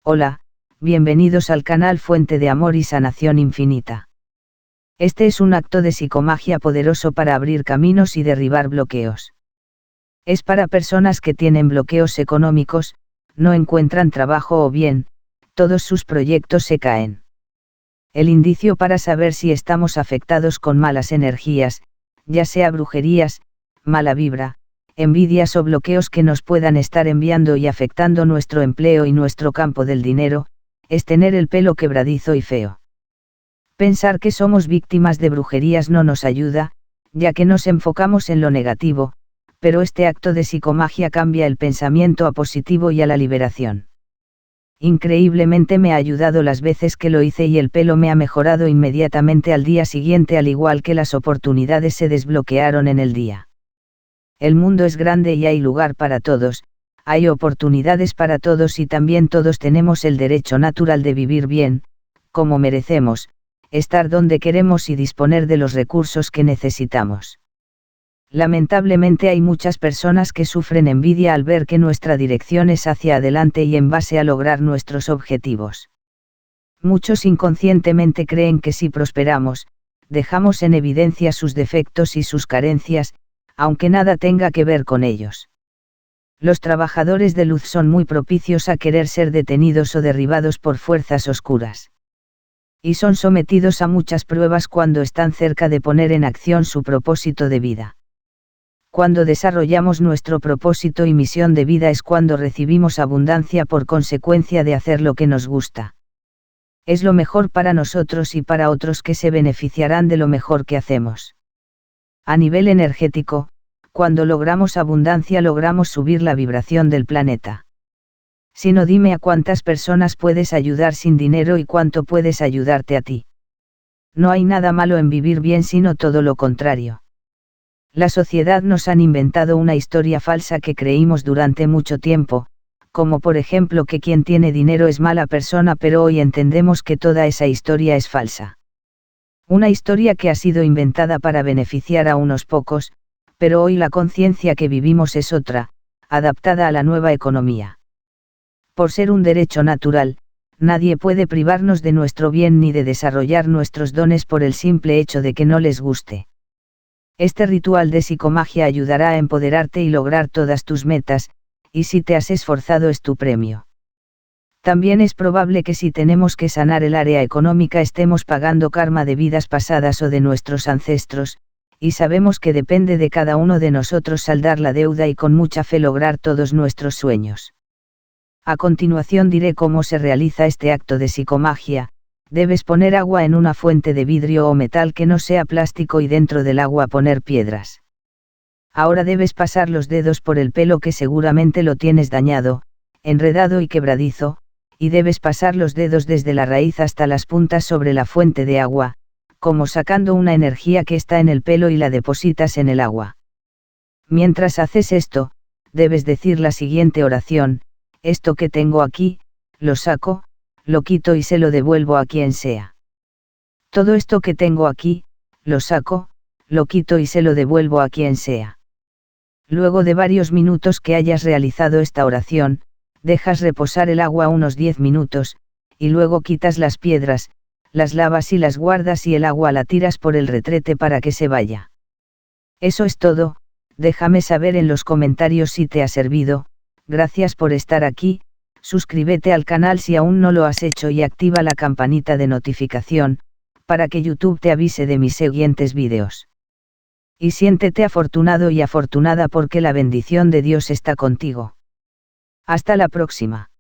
Hola, bienvenidos al canal Fuente de Amor y Sanación Infinita. Este es un acto de psicomagia poderoso para abrir caminos y derribar bloqueos. Es para personas que tienen bloqueos económicos, no encuentran trabajo o bien, todos sus proyectos se caen. El indicio para saber si estamos afectados con malas energías, ya sea brujerías, mala vibra, envidias o bloqueos que nos puedan estar enviando y afectando nuestro empleo y nuestro campo del dinero, es tener el pelo quebradizo y feo. Pensar que somos víctimas de brujerías no nos ayuda, ya que nos enfocamos en lo negativo, pero este acto de psicomagia cambia el pensamiento a positivo y a la liberación. Increíblemente me ha ayudado las veces que lo hice y el pelo me ha mejorado inmediatamente al día siguiente, al igual que las oportunidades se desbloquearon en el día. El mundo es grande y hay lugar para todos, hay oportunidades para todos y también todos tenemos el derecho natural de vivir bien, como merecemos, estar donde queremos y disponer de los recursos que necesitamos. Lamentablemente hay muchas personas que sufren envidia al ver que nuestra dirección es hacia adelante y en base a lograr nuestros objetivos. Muchos inconscientemente creen que si prosperamos, dejamos en evidencia sus defectos y sus carencias, aunque nada tenga que ver con ellos. Los trabajadores de luz son muy propicios a querer ser detenidos o derribados por fuerzas oscuras. Y son sometidos a muchas pruebas cuando están cerca de poner en acción su propósito de vida. Cuando desarrollamos nuestro propósito y misión de vida es cuando recibimos abundancia por consecuencia de hacer lo que nos gusta. Es lo mejor para nosotros y para otros que se beneficiarán de lo mejor que hacemos. A nivel energético, cuando logramos abundancia logramos subir la vibración del planeta. Si no, dime a cuántas personas puedes ayudar sin dinero y cuánto puedes ayudarte a ti. No hay nada malo en vivir bien, sino todo lo contrario. La sociedad nos han inventado una historia falsa que creímos durante mucho tiempo, como por ejemplo que quien tiene dinero es mala persona, pero hoy entendemos que toda esa historia es falsa. Una historia que ha sido inventada para beneficiar a unos pocos, pero hoy la conciencia que vivimos es otra, adaptada a la nueva economía. Por ser un derecho natural, nadie puede privarnos de nuestro bien ni de desarrollar nuestros dones por el simple hecho de que no les guste. Este ritual de psicomagia ayudará a empoderarte y lograr todas tus metas, y si te has esforzado es tu premio. También es probable que si tenemos que sanar el área económica estemos pagando karma de vidas pasadas o de nuestros ancestros, y sabemos que depende de cada uno de nosotros saldar la deuda y con mucha fe lograr todos nuestros sueños. A continuación diré cómo se realiza este acto de psicomagia. Debes poner agua en una fuente de vidrio o metal que no sea plástico y dentro del agua poner piedras. Ahora debes pasar los dedos por el pelo que seguramente lo tienes dañado, enredado y quebradizo, y debes pasar los dedos desde la raíz hasta las puntas sobre la fuente de agua, como sacando una energía que está en el pelo y la depositas en el agua. Mientras haces esto, debes decir la siguiente oración: esto que tengo aquí, lo saco, lo quito y se lo devuelvo a quien sea. Todo esto que tengo aquí, lo saco, lo quito y se lo devuelvo a quien sea. Luego de varios minutos que hayas realizado esta oración, dejas reposar el agua unos 10 minutos, y luego quitas las piedras, las lavas y las guardas y el agua la tiras por el retrete para que se vaya. Eso es todo, déjame saber en los comentarios si te ha servido. Gracias por estar aquí. Suscríbete al canal si aún no lo has hecho y activa la campanita de notificación, para que YouTube te avise de mis siguientes vídeos. Y siéntete afortunado y afortunada porque la bendición de Dios está contigo. Hasta la próxima.